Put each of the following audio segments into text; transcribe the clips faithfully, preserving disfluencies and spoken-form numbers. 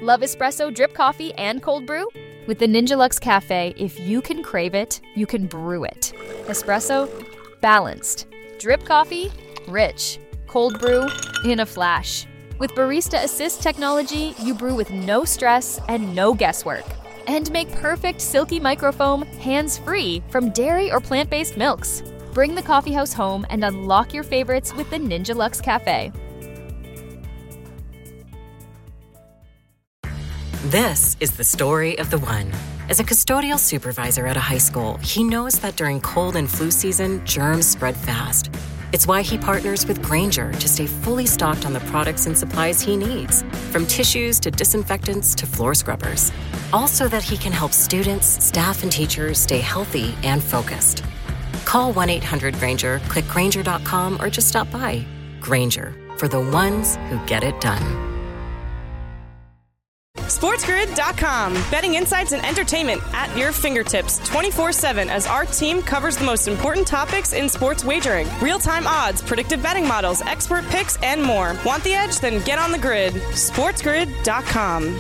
Love espresso, drip coffee, and cold brew? With the Ninja Luxe Cafe, if you can crave it, you can brew it. Espresso, balanced. Drip coffee, rich. Cold brew, in a flash. With Barista Assist technology, you brew with no stress and no guesswork. And make perfect silky microfoam hands-free from dairy or plant-based milks. Bring the coffeehouse home and unlock your favorites with the Ninja Luxe Cafe. This is the story of the one. As a custodial supervisor at a high school, he knows that during cold and flu season, germs spread fast. It's why he partners with Grainger to stay fully stocked on the products and supplies he needs, from tissues to disinfectants to floor scrubbers. All so that he can help students, staff, and teachers stay healthy and focused. Call one eight hundred Grainger, click Grainger dot com, or just stop by. Grainger, for the ones who get it done. SportsGrid dot com. Betting insights and entertainment at your fingertips twenty-four seven as our team covers the most important topics in sports wagering. Real-time odds, predictive betting models, expert picks, and more. Want the edge? Then get on the grid. SportsGrid dot com.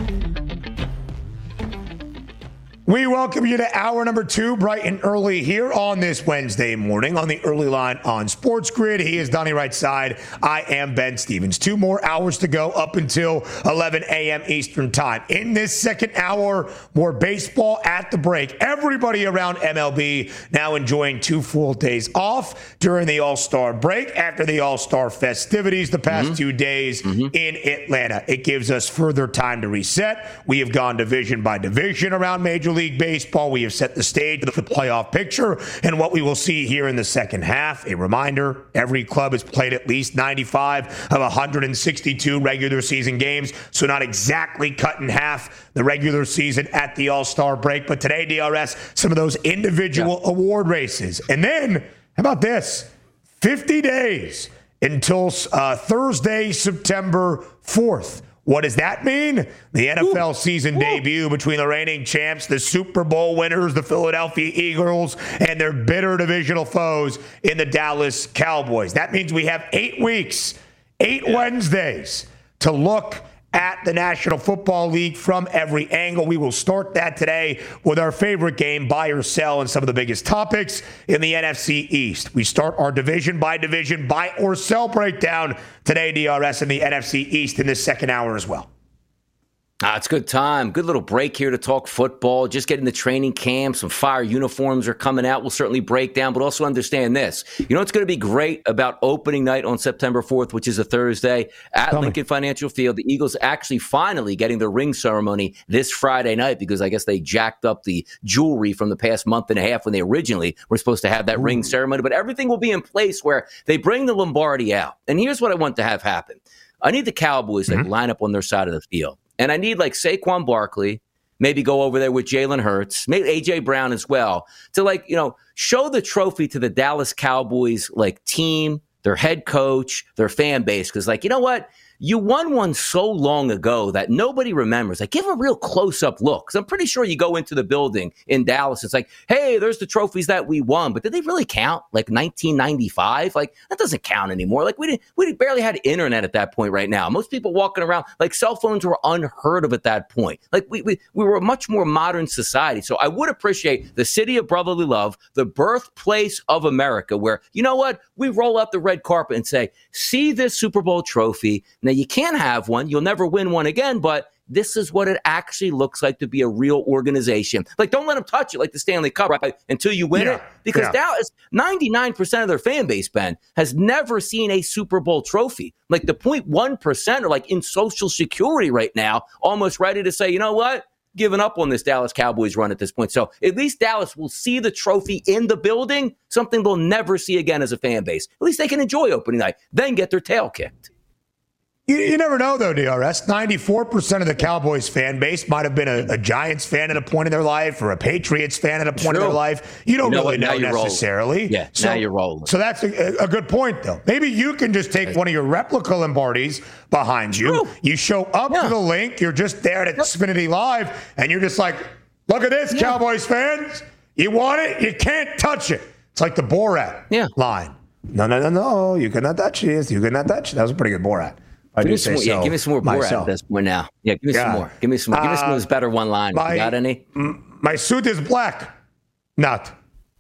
We welcome you to hour number two, bright and early here on this Wednesday morning on the early line on Sports Grid. He is Donnie Right Side. I am Ben Stevens. Two more hours to go up until eleven a.m. Eastern time. In this second hour, more baseball at the break. Everybody around M L B now enjoying two full days off during the All-Star break after the All-Star festivities the past mm-hmm. two days mm-hmm. in Atlanta. It gives us further time to reset. We have gone division by division around Major League Baseball. We have set the stage for the playoff picture and what we will see here in the second half. A reminder, every club has played at least ninety-five of one hundred sixty-two regular season games, so not exactly cut in half the regular season at the All-Star break. But today, D R S, some of those individual yeah. award races. And then, how about this? fifty days until uh, Thursday, September fourth. What does that mean? The N F L Ooh. season Ooh. debut between the reigning champs, the Super Bowl winners, the Philadelphia Eagles, and their bitter divisional foes in the Dallas Cowboys. That means we have eight weeks, eight yeah. Wednesdays to look at the National Football League from every angle. We will start that today with our favorite game, buy or sell, and some of the biggest topics in the N F C East. We start our division by division, buy or sell breakdown today, D R S, in the N F C East in this second hour as well. Ah, it's a good time. Good little break here to talk football. Just getting the training camp. Some fire uniforms are coming out. We'll certainly break down, but also understand this. You know what's going to be great about opening night on September fourth, which is a Thursday, at Tell Lincoln me. Financial Field. The Eagles actually finally getting the ring ceremony this Friday night because I guess they jacked up the jewelry from the past month and a half when they originally were supposed to have that Ooh. ring ceremony. But everything will be in place where they bring the Lombardi out. And here's what I want to have happen. I need the Cowboys to mm-hmm. like, line up on their side of the field. And I need like Saquon Barkley, maybe go over there with Jalen Hurts, maybe A J Brown as well, to like, you know, show the trophy to the Dallas Cowboys like team, their head coach, their fan base. Because like, you know what? You won one so long ago that nobody remembers. Like, give a real close-up look. Because I'm pretty sure you go into the building in Dallas, it's like, hey, there's the trophies that we won. But did they really count? Like nineteen ninety-five? Like, that doesn't count anymore. Like, we didn't, we barely had internet at that point right now. Most people walking around, like, cell phones were unheard of at that point. Like, we, we, we were a much more modern society. So I would appreciate the city of brotherly love, the birthplace of America, where, you know what? We roll out the red carpet and say, see this Super Bowl trophy. Now, you can't have one. You'll never win one again, but this is what it actually looks like to be a real organization. Like, don't let them touch it like the Stanley Cup, right? Until you win yeah, it. Because yeah. Dallas, ninety-nine percent of their fan base, Ben, has never seen a Super Bowl trophy. Like, the zero point one percent are like in Social Security right now, almost ready to say, you know what? Giving up on this Dallas Cowboys run at this point. So at least Dallas will see the trophy in the building, something they'll never see again as a fan base. At least they can enjoy opening night, then get their tail kicked. You, you never know, though, D R S. ninety-four percent of the Cowboys fan base might have been a, a Giants fan at a point in their life or a Patriots fan at a point True. in their life. You don't you know really know necessarily. Rolling. Yeah, so, now you're rolling. So that's a, a good point, though. Maybe you can just take one of your replica Lombardis behind you. True. You show up yeah. to the link. You're just there at Xfinity Live, and you're just like, look at this, yeah. Cowboys fans. You want it? You can't touch it. It's like the Borat yeah. line. No, no, no, no. You cannot touch this. You cannot touch it. That was a pretty good Borat. I give, me do some say more, yeah, so give me some more Borat myself. at this point now. Yeah, give me Yeah. some more. Give me some more. Give me some of those better one-liners. My, You got any? m- my suit is black. Not.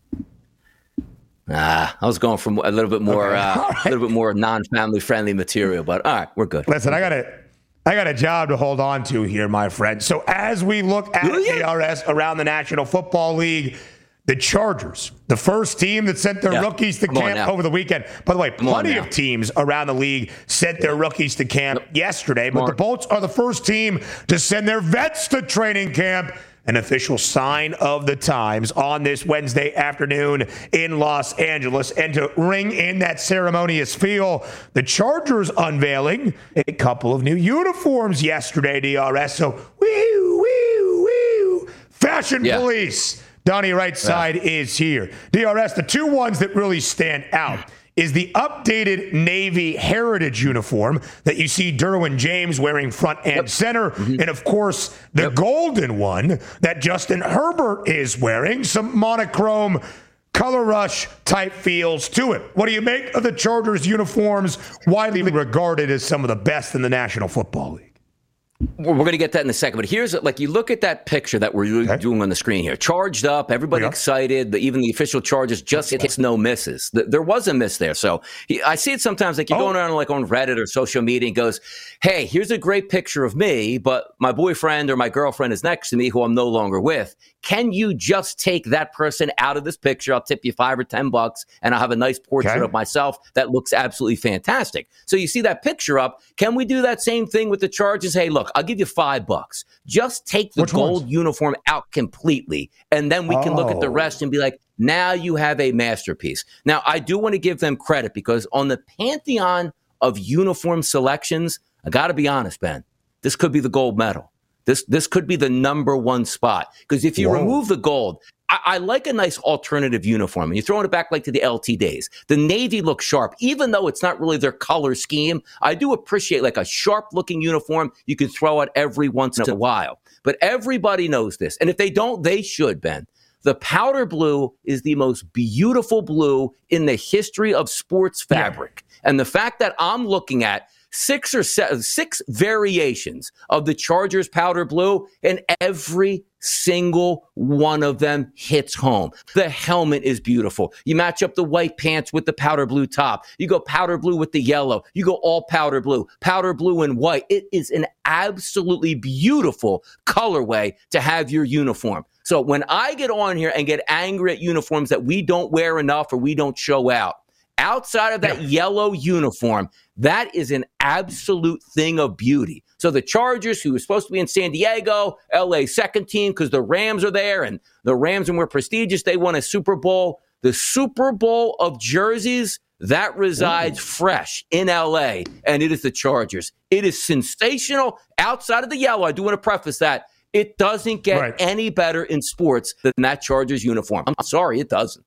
Ah, I was going for a little bit more, Okay. uh, All a right. little bit more non-family friendly material. But all right, we're good. Listen, I got a, I got a job to hold on to here, my friend. So as we look at Do you? A R S around the National Football League, the Chargers, the first team that sent their Yeah. rookies to Come on camp now. over the weekend. By the way, Come on plenty now. of teams around the league sent their rookies to camp yesterday, but Come the on. Bolts are the first team to send their vets to training camp. An official sign of the times on this Wednesday afternoon in Los Angeles. And to ring in that ceremonious feel, the Chargers unveiling a couple of new uniforms yesterday, D R S. So, woo, woo, woo. Fashion Yeah. police. Donnie Right Side yeah. is here. D R S, the two ones that really stand out is the updated Navy Heritage uniform that you see Derwin James wearing front and yep. center. Mm-hmm. And, of course, the yep. golden one that Justin Herbert is wearing. Some monochrome color rush type feels to it. What do you make of the Chargers uniforms, widely regarded as some of the best in the National Football League? We're going to get that in a second, but here's like you look at that picture that we're okay. doing on the screen here. Charged up, everybody yeah. excited. The, even the official Chargers just hits no misses. The, there was a miss there, so he, I see it sometimes. Like you oh. go around like on Reddit or social media and goes, "Hey, here's a great picture of me, but my boyfriend or my girlfriend is next to me, who I'm no longer with. Can you just take that person out of this picture? I'll tip you five or ten bucks, and I'll have a nice portrait okay. of myself that looks absolutely fantastic." So you see that picture up. Can we do that same thing with the Chargers? Hey, look, I'll give you five bucks. Just take the Which gold ones? uniform out completely, and then we can oh. look at the rest and be like, now you have a masterpiece. Now, I do want to give them credit because on the pantheon of uniform selections, I got to be honest, Ben, this could be the gold medal. This this could be the number one spot. Because if you Whoa. remove the gold, I, I like a nice alternative uniform. And you're throwing it back like to the L T days. The Navy looks sharp. Even though it's not really their color scheme, I do appreciate like a sharp-looking uniform you can throw out every once in a while. But everybody knows this. And if they don't, they should, Ben. The powder blue is the most beautiful blue in the history of sports fabric. Yeah. And the fact that I'm looking at Six or seven, six variations of the Chargers powder blue, and every single one of them hits home. The helmet is beautiful. You match up the white pants with the powder blue top. You go powder blue with the yellow. You go all powder blue, powder blue and white. It is an absolutely beautiful colorway to have your uniform. So when I get on here and get angry at uniforms that we don't wear enough or we don't show out, outside of that yeah. yellow uniform, that is an absolute thing of beauty. So the Chargers, who are supposed to be in San Diego, L A second team because the Rams are there, and the Rams are more prestigious. They won a Super Bowl. The Super Bowl of jerseys, that resides Ooh. fresh in L A, and it is the Chargers. It is sensational outside of the yellow. I do want to preface that. It doesn't get right. any better in sports than that Chargers uniform. I'm sorry, it doesn't.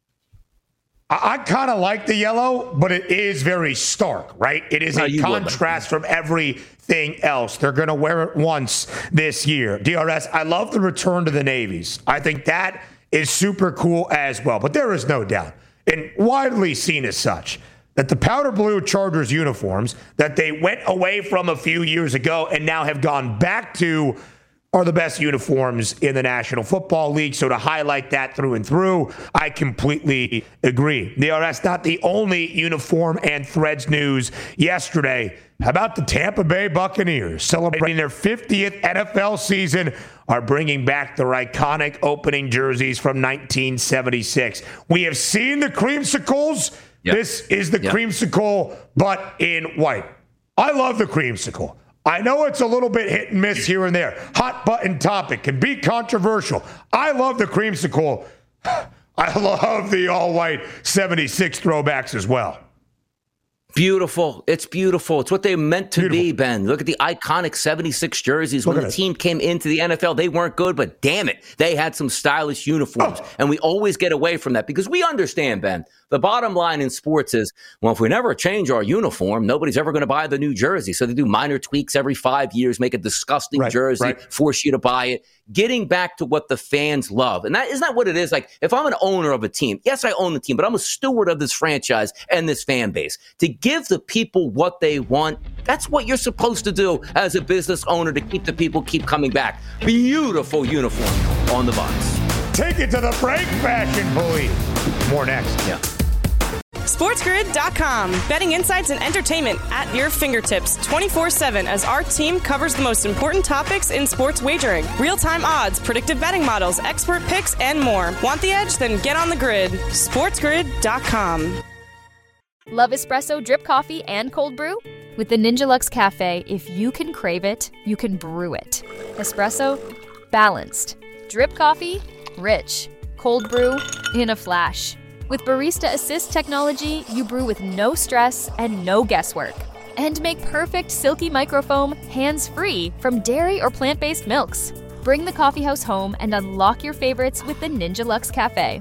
I kind of like the yellow, but it is very stark, right? It is a contrast from everything else. They're going to wear it once this year. D R S, I love the return to the navies. I think that is super cool as well. But there is no doubt, and widely seen as such, that the powder blue Chargers uniforms that they went away from a few years ago and now have gone back to are the best uniforms in the National Football League. So to highlight that through and through, I completely agree. D R S, not the only uniform and threads news yesterday. How about the Tampa Bay Buccaneers celebrating their fiftieth N F L season, are bringing back their iconic opening jerseys from nineteen seventy-six. We have seen the creamsicles. Yep. This is the yep. creamsicle, but in white. I love the creamsicle. I know it's a little bit hit and miss here and there. Hot button topic, can be controversial. I love the creamsicle. I love the all-white seventy-six throwbacks as well. Beautiful. It's beautiful. It's what they meant to beautiful. be, Ben. Look at the iconic seventy-six jerseys. Look when the it. team came into the N F L, they weren't good, but damn it, they had some stylish uniforms. Oh. And we always get away from that because we understand, Ben, the bottom line in sports is, well, if we never change our uniform, nobody's ever going to buy the new jersey. So they do minor tweaks every five years, make a disgusting right, jersey, right. force you to buy it. Getting back to what the fans love. And that isn't that what it is? Like, if I'm an owner of a team, yes, I own the team, but I'm a steward of this franchise and this fan base. To give the people what they want. That's what you're supposed to do as a business owner to keep the people keep coming back. Beautiful uniform on the Bucks. Take it to the break, Fashion Police. More next. Yeah. SportsGrid dot com. Betting insights and entertainment at your fingertips twenty-four seven as our team covers the most important topics in sports wagering. Real-time odds, predictive betting models, expert picks, and more. Want the edge? Then get on the grid. SportsGrid dot com. Love espresso, drip coffee, and cold brew? With the Ninja Luxe Cafe, if you can crave it, you can brew it. Espresso, balanced. Drip coffee, rich. Cold brew, in a flash. With Barista Assist technology, you brew with no stress and no guesswork. And make perfect silky microfoam hands-free from dairy or plant-based milks. Bring the coffeehouse home and unlock your favorites with the Ninja Luxe Cafe.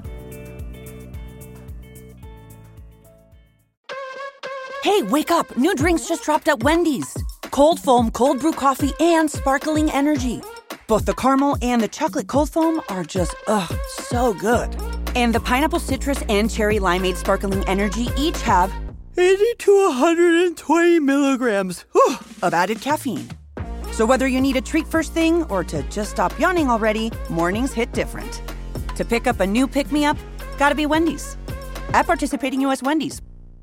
Hey, wake up! New drinks just dropped at Wendy's. Cold foam, cold brew coffee, and sparkling energy. Both the caramel and the chocolate cold foam are just, ugh, so good. And the pineapple citrus and cherry limeade sparkling energy each have eighty to one hundred twenty milligrams whew, of added caffeine. So whether you need a treat first thing or to just stop yawning already, mornings hit different. To pick up a new pick-me-up, gotta be Wendy's. At participating U S Wendy's.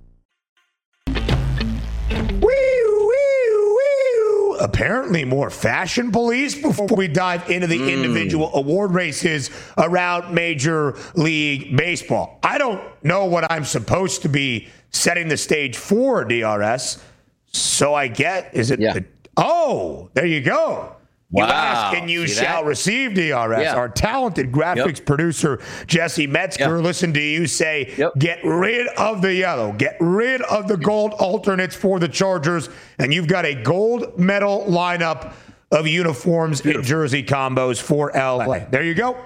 Apparently more Fashion Police before we dive into the mm. individual award races around Major League Baseball. I don't know what I'm supposed to be setting the stage for, D R S. So I get, is it? Yeah. The, oh, there you go. You wow. ask and you See shall that? receive, D R S. Yeah. Our talented graphics yep. producer, Jesse Metzger, yep. listen to you say, yep. get rid of the yellow, get rid of the gold alternates for the Chargers, and you've got a gold medal lineup of uniforms Beautiful. and jersey combos for L A. There you go.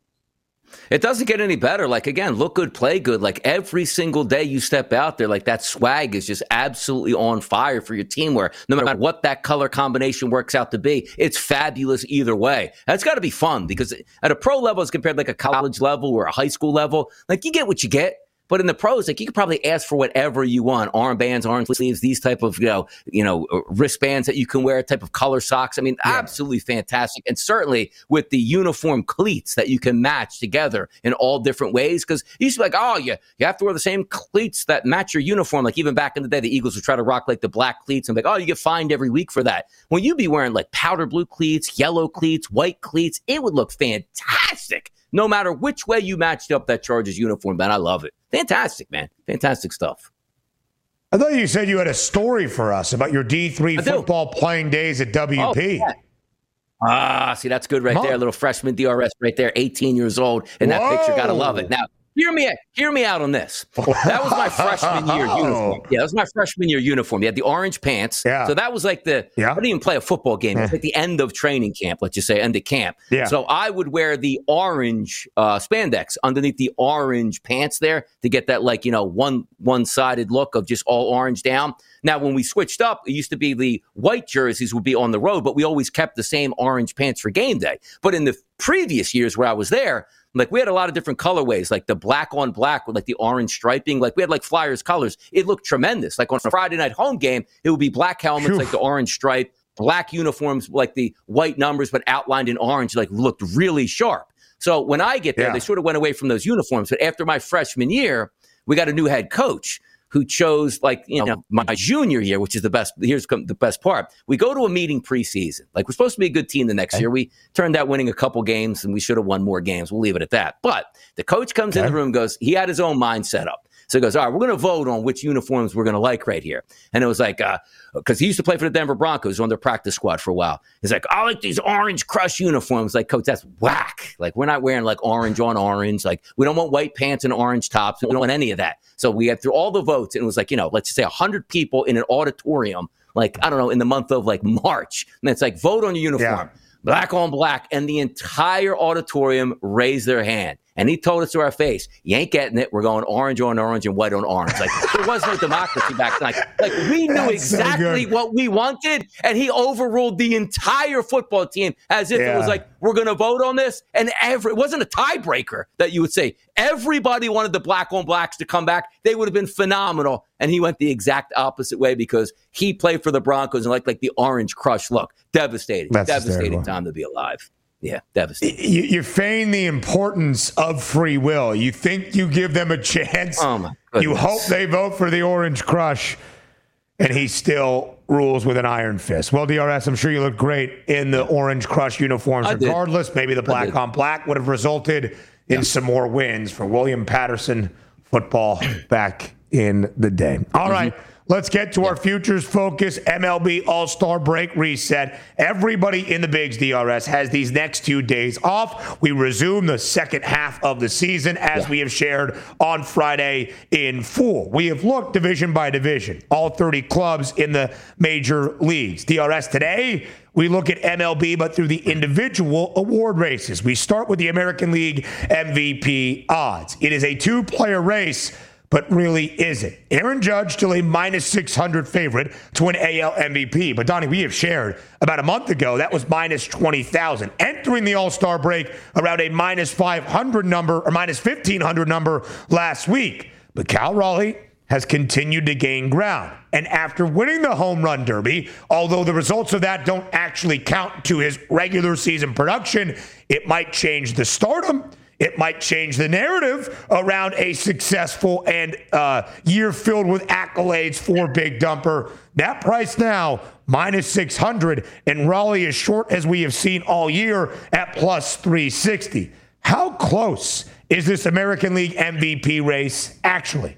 It doesn't get any better. Like, again, look good, play good. Like, every single day you step out there, like, that swag is just absolutely on fire for your team where no matter what that color combination works out to be, it's fabulous either way. That's got to be fun because at a pro level as compared to, like, a college level or a high school level, like, you get what you get. But in the pros, like, you could probably ask for whatever you want. Armbands, arm sleeves, these type of, you know, you know, wristbands that you can wear, type of color socks. I mean, yeah. absolutely fantastic. And certainly with the uniform cleats that you can match together in all different ways. Because you used to be like, oh, you, you have to wear the same cleats that match your uniform. Like, even back in the day, the Eagles would try to rock, like, the black cleats. And like, oh, you get fined every week for that. When you'd be wearing, like, powder blue cleats, yellow cleats, white cleats, it would look fantastic. No matter which way you matched up that Chargers uniform, man, I love it. Fantastic, man. Fantastic stuff. I thought you said you had a story for us about your D three football playing days at W P. Oh, yeah. Ah, see, that's good right Come there. On. A little freshman D R S right there, eighteen years old. In that Whoa. picture, got to love it. Now, Hear me, hear me out on this. That was my freshman year uniform. Yeah, that was my freshman year uniform. You had the orange pants. Yeah. So that was like the, yeah. I didn't even play a football game. It was like the end of training camp, let's just say, end of camp. Yeah. So I would wear the orange uh, spandex underneath the orange pants there to get that, like, you know, one, one-sided look of just all orange down. Now, when we switched up, it used to be the white jerseys would be on the road, but we always kept the same orange pants for game day. But in the previous years where I was there, like, we had a lot of different colorways, like the black on black with like the orange striping. Like, we had like Flyers colors. It looked tremendous. Like on a Friday night home game, it would be black helmets, Phew. like the orange stripe, black uniforms, like the white numbers, but outlined in orange, like looked really sharp. So when I get there, yeah. they sort of went away from those uniforms. But after my freshman year, we got a new head coach who chose, like, you know, my junior year, which is the best. Here's the best part. We go to a meeting preseason. Like, we're supposed to be a good team the next okay. year. We turned out winning a couple games, and we should have won more games. We'll leave it at that. But the coach comes okay. in the room, goes, he had his own mind set up. So he goes, all right, we're going to vote on which uniforms we're going to like right here. And it was like, uh, because he used to play for the Denver Broncos on their practice squad for a while. He's like, I like these orange crush uniforms. Like, coach, that's whack. Like, we're not wearing like orange on orange. Like, we don't want white pants and orange tops. We don't want any of that. So we had through all the votes, and it was like, you know, let's just say one hundred people in an auditorium, like, I don't know, in the month of like March. And it's like, vote on your uniform. Yeah. Black on black, and the entire auditorium raised their hand. And he told us to our face, you ain't getting it. We're going orange on orange and white on orange. Like, there was no democracy back then. Like, like we knew That's exactly so what we wanted, and he overruled the entire football team as if yeah. it was like, we're going to vote on this. And every it wasn't a tiebreaker that you would say. Everybody wanted the black on blacks to come back. They would have been phenomenal. And he went the exact opposite way because he played for the Broncos and like, like the orange crush look. Devastating. That's Devastating hysterical. time to be alive. Yeah, devastating. You, you feign the importance of free will. You think you give them a chance. Oh my goodness. You hope they vote for the orange crush, and he still rules with an iron fist. Well, D R S, I'm sure you look great in the orange crush uniforms I regardless. did. Maybe the black on black would have resulted in yeah. some more wins for William Patterson football back in the day. All mm-hmm. right. Let's get to our futures focus M L B All-Star Break reset. Everybody in the Bigs, D R S, has these next two days off. We resume the second half of the season as yeah. we have shared on Friday in full. We have looked division by division, all thirty clubs in the major leagues. D R S today, we look at M L B, but through the individual award races. We start with the American League M V P odds. It is a two-player race, but really isn't. Aaron Judge still a minus six hundred favorite to win A L M V P. But, Donnie, we have shared about a month ago, that was minus twenty thousand. Entering the All-Star break around a minus five hundred number or minus fifteen hundred number last week. But Cal Raleigh has continued to gain ground. And after winning the Home Run Derby, although the results of that don't actually count to his regular season production, it might change the stardom. It might change the narrative around a successful and uh, year filled with accolades for Big Dumper. That price now, minus six hundred, and Raleigh as short as we have seen all year at plus three sixty. How close is this American League M V P race actually?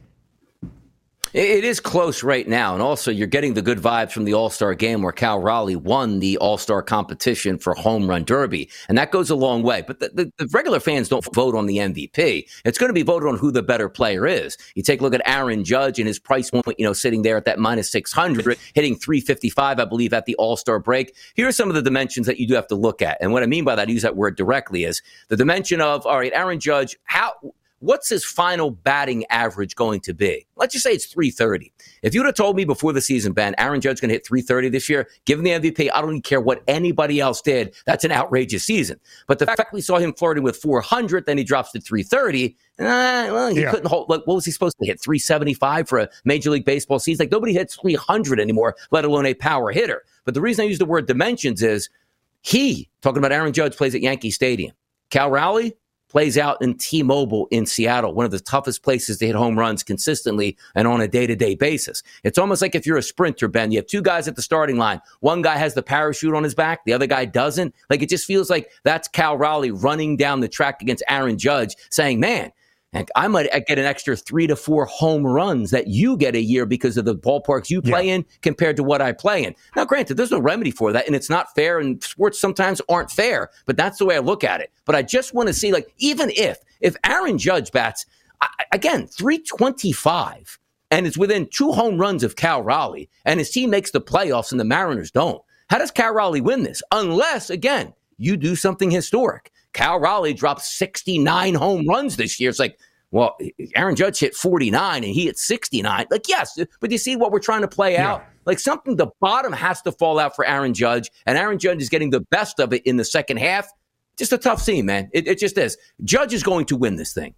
It is close right now, and also you're getting the good vibes from the All-Star game where Cal Raleigh won the All-Star competition for Home Run Derby, and that goes a long way. But the, the, the regular fans don't vote on the M V P. It's going to be voted on who the better player is. You take a look at Aaron Judge and his price point, you know, sitting there at that minus six hundred, hitting three fifty-five, I believe, at the All-Star break. Here are some of the dimensions that you do have to look at, and what I mean by that, I use that word directly, is the dimension of, all right, Aaron Judge, how... what's his final batting average going to be? Let's just say it's three thirty. If you would have told me before the season, Ben, Aaron Judge's going to hit three thirty this year, give him the M V P, I don't even care what anybody else did. That's an outrageous season. But the fact we saw him flirting with four hundred, then he drops to three thirty, uh, well, he yeah. couldn't hold. Like, what was he supposed to hit? three seventy-five for a Major League Baseball season? Like, nobody hits three hundred anymore, let alone a power hitter. But the reason I use the word dimensions is he, talking about Aaron Judge, plays at Yankee Stadium. Cal Raleigh plays out in T-Mobile in Seattle, one of the toughest places to hit home runs consistently and on a day-to-day basis. It's almost like if you're a sprinter, Ben, you have two guys at the starting line. One guy has the parachute on his back, the other guy doesn't. Like, it just feels like that's Cal Raleigh running down the track against Aaron Judge saying, man, I might get an extra three to four home runs that you get a year because of the ballparks you play yeah. in compared to what I play in. Now, granted, there's no remedy for that, and it's not fair, and sports sometimes aren't fair, but that's the way I look at it. But I just want to see, like, even if, if Aaron Judge bats, I, again, three twenty-five, and it's within two home runs of Cal Raleigh, and his team makes the playoffs and the Mariners don't, how does Cal Raleigh win this? Unless, again, you do something historic. Cal Raleigh dropped sixty-nine home runs this year. It's like, well, Aaron Judge hit forty-nine and he hit sixty-nine. Like, yes, but you see what we're trying to play yeah. out? Like, something, the bottom has to fall out for Aaron Judge, and Aaron Judge is getting the best of it in the second half. Just a tough scene, man. It, it just is. Judge is going to win this thing.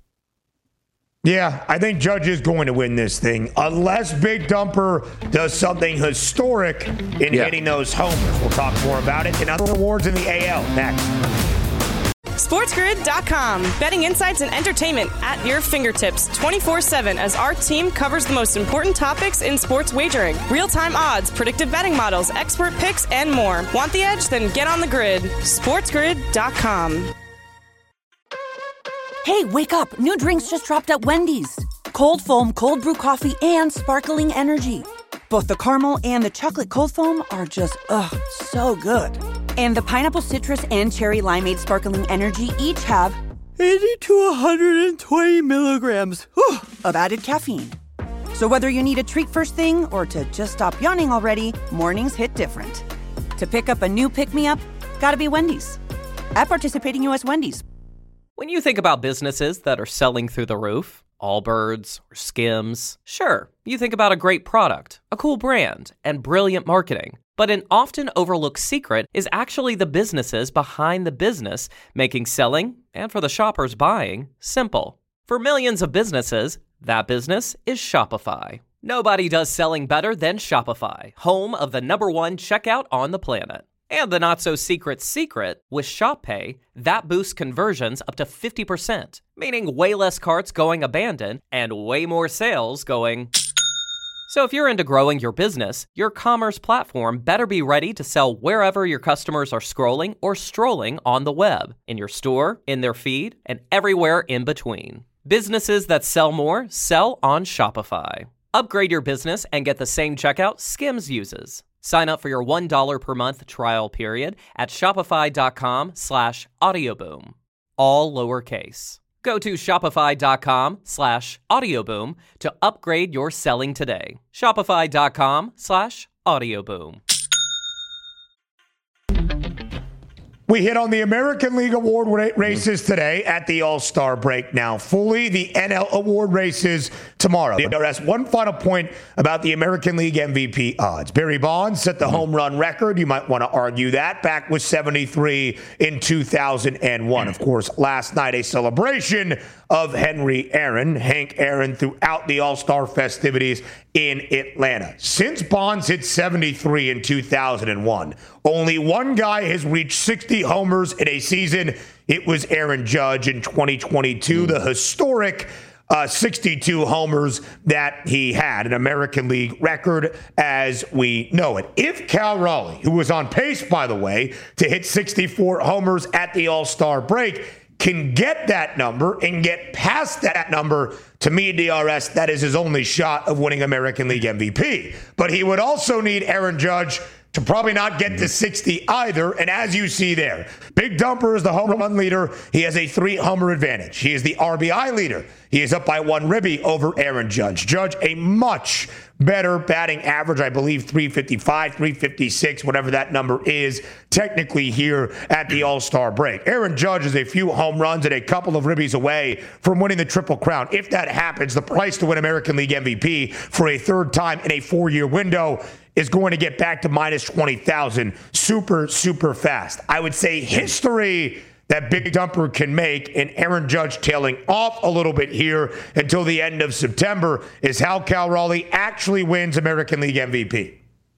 Yeah, I think Judge is going to win this thing, unless Big Dumper does something historic in yeah. hitting those homers. We'll talk more about it and other awards in the A L next. SportsGrid dot com. Betting insights and entertainment at your fingertips twenty-four seven as our team covers the most important topics in sports wagering. Real-time odds, predictive betting models, expert picks, and more. Want the edge? Then get on the grid. SportsGrid dot com. Hey, wake up. New drinks just dropped at Wendy's. Cold foam, cold brew coffee, and sparkling energy. Both the caramel and the chocolate cold foam are just, ugh, so good. And the pineapple citrus and cherry limeade sparkling energy each have eighty to one hundred twenty milligrams whew, of added caffeine. So whether you need a treat first thing or to just stop yawning already, mornings hit different. To pick up a new pick-me-up, gotta be Wendy's. At participating U S Wendy's. When you think about businesses that are selling through the roof, Allbirds or Skims, sure, you think about a great product, a cool brand, and brilliant marketing. But an often overlooked secret is actually the businesses behind the business, making selling, and for the shoppers buying, simple. For millions of businesses, that business is Shopify. Nobody does selling better than Shopify, home of the number one checkout on the planet. And the not-so-secret secret, with Shop Pay, that boosts conversions up to fifty percent, meaning way less carts going abandoned and way more sales going... So if you're into growing your business, your commerce platform better be ready to sell wherever your customers are scrolling or strolling on the web, in your store, in their feed, and everywhere in between. Businesses that sell more sell on Shopify. Upgrade your business and get the same checkout Skims uses. Sign up for your one dollar per month trial period at shopify.com slash audioboom. All lowercase. Go to shopify.com slash audioboom to upgrade your selling today. Shopify.com slash audioboom. We hit on the American League award races today at the All-Star break now. Fully the N L award races tomorrow. The R S, one final point about the American League M V P odds. Barry Bonds set the home run record. You might want to argue that. Back with seventy-three in two thousand one. Of course, last night a celebration of Henry Aaron, Hank Aaron, throughout the All-Star festivities in Atlanta. Since Bonds hit seventy-three in two thousand one, only one guy has reached sixty homers in a season. It was Aaron Judge in twenty twenty-two, the historic uh, sixty-two homers that he had, an American League record as we know it. If Cal Raleigh, who was on pace, by the way, to hit sixty-four homers at the All-Star break, can get that number and get past that number, to me, D R S, that is his only shot of winning American League M V P. But he would also need Aaron Judge to probably not get to sixty either. And as you see there, Big Dumper is the home run leader. He has a three-homer advantage. He is the R B I leader. He is up by one ribby over Aaron Judge. Judge, a much better batting average, I believe three fifty-five, three fifty-six, whatever that number is, technically here at the All-Star break. Aaron Judge is a few home runs and a couple of ribbies away from winning the Triple Crown. If that happens, the price to win American League M V P for a third time in a four-year window is going to get back to minus twenty thousand super, super fast. I would say history that Big Dumper can make, and Aaron Judge tailing off a little bit here until the end of September, is how Cal Raleigh actually wins American League M V P.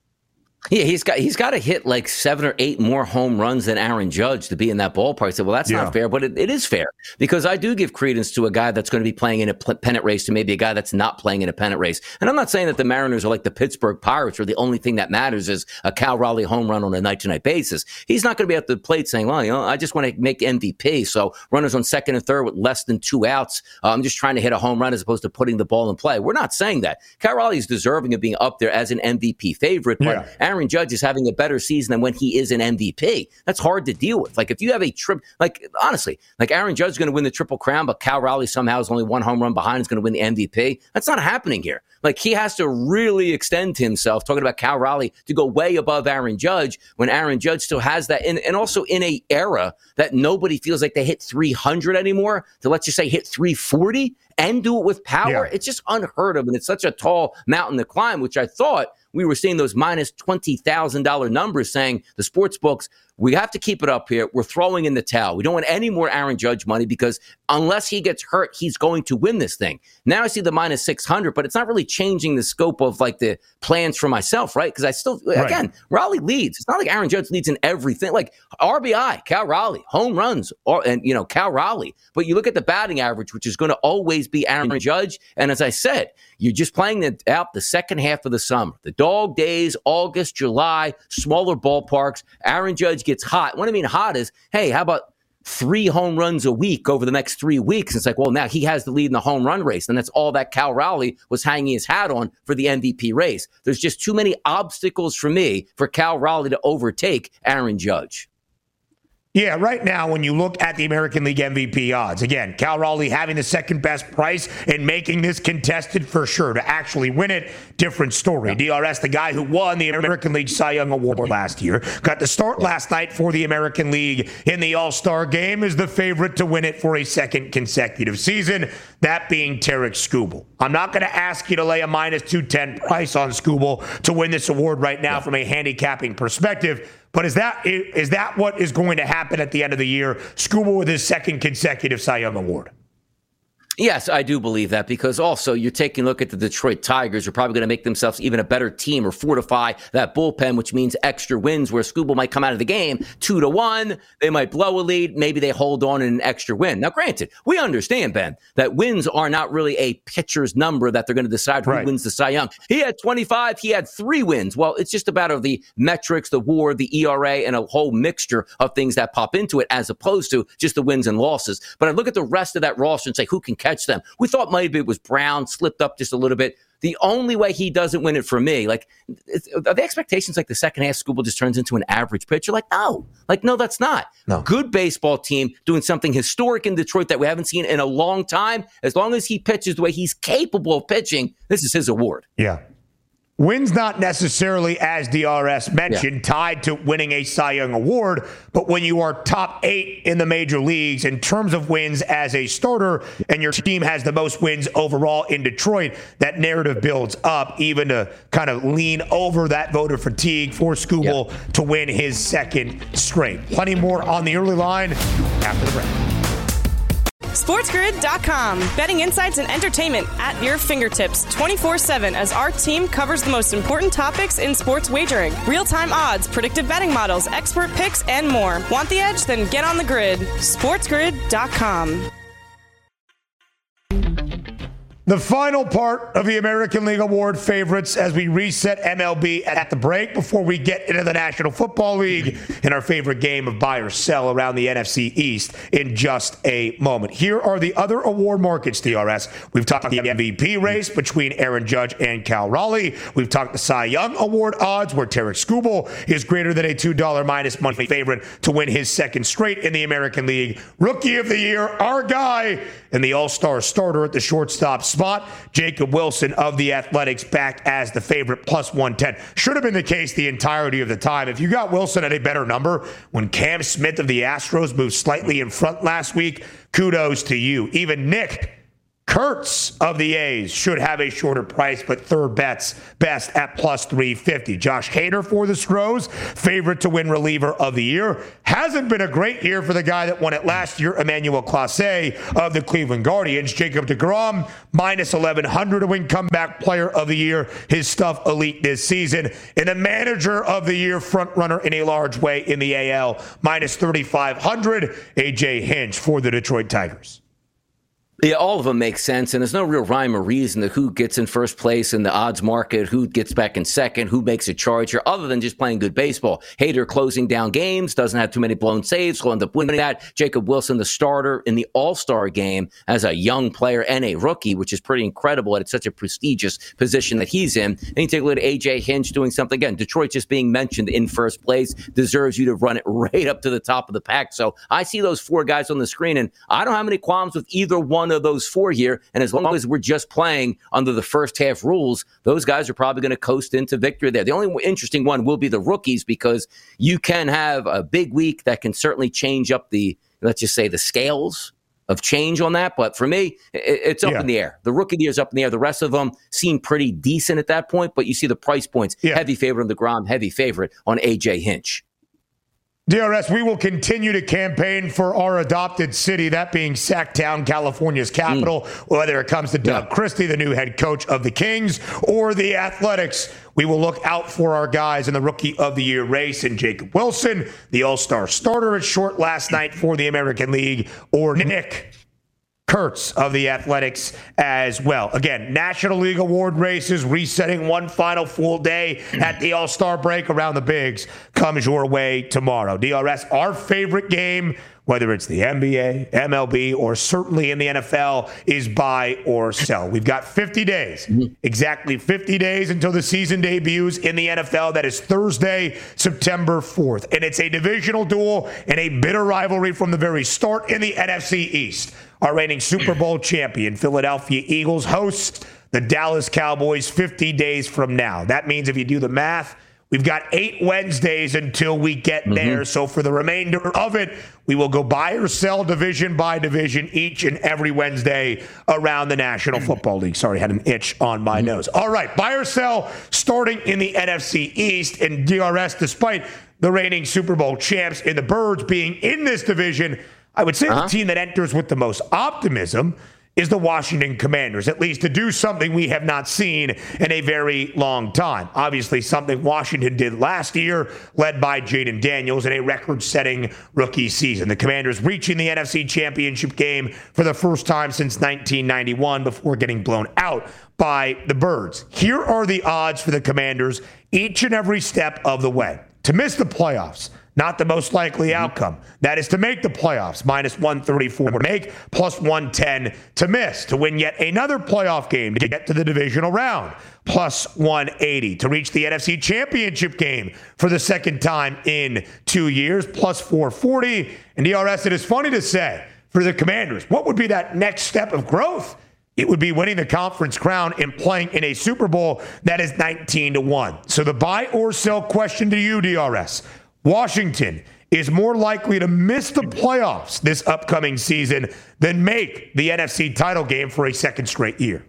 Yeah, he's got he's got to hit like seven or eight more home runs than Aaron Judge to be in that ballpark. I said, well, that's yeah. not fair, but it, it is fair because I do give credence to a guy that's going to be playing in a pennant race to maybe a guy that's not playing in a pennant race. And I'm not saying that the Mariners are like the Pittsburgh Pirates where the only thing that matters is a Cal Raleigh home run on a night-to-night basis. He's not going to be at the plate saying, well, you know, I just want to make M V P, so runners on second and third with less than two outs. Uh, I'm just trying to hit a home run as opposed to putting the ball in play. We're not saying that. Cal Raleigh is deserving of being up there as an M V P favorite, but yeah. Aaron Judge is having a better season than when he is an M V P. That's hard to deal with. Like if you have a trip, like honestly, like Aaron Judge is going to win the Triple Crown, but Cal Raleigh somehow is only one home run behind, is going to win the M V P. That's not happening here. Like he has to really extend himself, talking about Cal Raleigh, to go way above Aaron Judge when Aaron Judge still has that. And, and also in a era that nobody feels like they hit three hundred anymore, to let's just say hit three forty and do it with power. Yeah. It's just unheard of. And it's such a tall mountain to climb, which I thought we were seeing those minus twenty thousand dollars numbers saying the sports books, we have to keep it up here. We're throwing in the towel. We don't want any more Aaron Judge money because unless he gets hurt, he's going to win this thing. Now I see the minus six hundred, but it's not really changing the scope of like the plans for myself, right? Because I still, right. again, Raleigh leads. It's not like Aaron Judge leads in everything. Like R B I, Cal Raleigh, home runs, or, and, you know, Cal Raleigh. But you look at the batting average, which is going to always be Aaron Judge. And as I said, you're just playing it out the second half of the summer. The dog days, August, July, smaller ballparks. Aaron Judge gets hot. What I mean hot is, hey, how about three home runs a week over the next three weeks? It's like, well, now he has the lead in the home run race. And that's all that Cal Raleigh was hanging his hat on for the M V P race. There's just too many obstacles for me for Cal Raleigh to overtake Aaron Judge. Yeah, right now, when you look at the American League M V P odds, again, Cal Raleigh having the second best price and making this contested for sure to actually win it, different story. Yeah. D R S, the guy who won the American League Cy Young Award last year, got the start last night for the American League in the All-Star game, is the favorite to win it for a second consecutive season, that being Tarik Skubal. I'm not going to ask you to lay a minus two ten price on Skubal to win this award right now yeah. from a handicapping perspective. But is that is that what is going to happen at the end of the year? Skubal with his second consecutive Cy Young Award. Yes, I do believe that, because also you're taking a look at the Detroit Tigers. You're probably going to make themselves even a better team or fortify that bullpen, which means extra wins where Skubal might come out of the game two to one. They might blow a lead. Maybe they hold on in an extra win. Now, granted, we understand, Ben, that wins are not really a pitcher's number that they're going to decide who right. wins the Cy Young. He had twenty-five. He had three wins. Well, it's just about the metrics, the WAR, the E R A, and a whole mixture of things that pop into it as opposed to just the wins and losses. But I look at the rest of that roster and say, who can catch them? We thought maybe it was Brown, slipped up just a little bit. The only way he doesn't win it for me, like, are the expectations like the second half Skubal just turns into an average pitcher? Like, no. Like, no, that's not. No. Good baseball team doing something historic in Detroit that we haven't seen in a long time. As long as he pitches the way he's capable of pitching, this is his award. Yeah. Wins not necessarily, as D R S mentioned, yeah. tied to winning a Cy Young Award, but when you are top eight in the major leagues in terms of wins as a starter and your team has the most wins overall in Detroit, that narrative builds up even to kind of lean over that voter fatigue for Skubal yeah. to win his second straight. Plenty more on the early line after the break. SportsGrid dot com. Betting insights and entertainment at your fingertips twenty-four seven as our team covers the most important topics in sports wagering. Real-time odds, predictive betting models, expert picks, and more. Want the edge? Then get on the grid. SportsGrid dot com. The final part of the American League Award favorites as we reset M L B at the break before we get into the National Football League and our favorite game of buy or sell around the N F C East in just a moment. Here are the other award markets, D R S. We've talked the M V P race between Aaron Judge and Cal Raleigh. We've talked the Cy Young Award odds where Tarik Skubal is greater than a two dollars minus money favorite to win his second straight in the American League. Rookie of the Year, our guy, and the All-Star starter at the shortstop spot, Jacob Wilson of the Athletics, back as the favorite, plus one ten. Should have been the case the entirety of the time. If you got Wilson at a better number when Cam Smith of the Astros moved slightly in front last week, kudos to you. Even Nick Kurtz of the A's should have a shorter price, but third bets best at plus three fifty. Josh Hader for the Stros, favorite to win reliever of the year. Hasn't been a great year for the guy that won it last year, Emmanuel Clase of the Cleveland Guardians. Jacob deGrom, minus eleven hundred to win comeback player of the year. His stuff elite this season. And the manager of the year front runner in a large way in the A L, minus thirty-five hundred, A J Hinch for the Detroit Tigers. Yeah, all of them make sense, and there's no real rhyme or reason to who gets in first place in the odds market, who gets back in second, who makes a charge here, other than just playing good baseball. Hader closing down games, doesn't have too many blown saves, will end up winning that. Jacob Wilson, the starter in the All-Star game as a young player and a rookie, which is pretty incredible at such a prestigious position that he's in. And you take a look at A J Hinch doing something. Again, Detroit just being mentioned in first place deserves you to run it right up to the top of the pack. So I see those four guys on the screen, and I don't have any qualms with either one of those four here, and as long as we're just playing under the first half rules, those guys are probably going to coast into victory there. The only interesting one will be the rookies, because you can have a big week that can certainly change up the, let's just say, the scales of change on that. But for me, it's up yeah. in the air. The rookie year is up in the air. The rest of them seem pretty decent at that point, but you see the price points. Yeah. Heavy favorite on deGrom, heavy favorite on A J Hinch. D R S, we will continue to campaign for our adopted city, that being Sacktown, California's capital, mm. whether it comes to Doug yeah. Christie, the new head coach of the Kings, or the Athletics. We will look out for our guys in the Rookie of the Year race, and Jacob Wilson, the All-Star starter at short last night for the American League, or Nick Kurtz of the Athletics as well. Again, National League award races resetting one final full day at the All-Star break around the bigs comes your way tomorrow. D R S, our favorite game whether it's the N B A, M L B, or certainly in the N F L, is buy or sell. We've got fifty days, exactly fifty days until the season debuts in the N F L. That is Thursday, September fourth. And it's a divisional duel and a bitter rivalry from the very start in the N F C East. Our reigning Super Bowl champion, Philadelphia Eagles, hosts the Dallas Cowboys fifty days from now. That means if you do the math, we've got eight Wednesdays until we get mm-hmm. there. So for the remainder of it, we will go buy or sell division by division each and every Wednesday around the National Football League. Sorry, I had an itch on my mm-hmm. nose. All right, buy or sell starting in the N F C East. And D R S, despite the reigning Super Bowl champs and the Birds being in this division, I would say uh-huh. the team that enters with the most optimism is the Washington Commanders, at least to do something we have not seen in a very long time. Obviously, something Washington did last year, led by Jaden Daniels in a record-setting rookie season. The Commanders reaching the N F C Championship game for the first time since nineteen ninety-one before getting blown out by the Birds. Here are the odds for the Commanders each and every step of the way. To miss the playoffs, not the most likely outcome. That is to make the playoffs, minus one thirty-four to make, plus one ten to miss. To win yet another playoff game to get to the divisional round, plus one eighty. To reach the N F C Championship game for the second time in two years, plus four forty. And D R S, it is funny to say, for the Commanders, what would be that next step of growth? It would be winning the conference crown and playing in a Super Bowl that is nineteen to one. So the buy or sell question to you, D R S. Washington is more likely to miss the playoffs this upcoming season than make the N F C title game for a second straight year.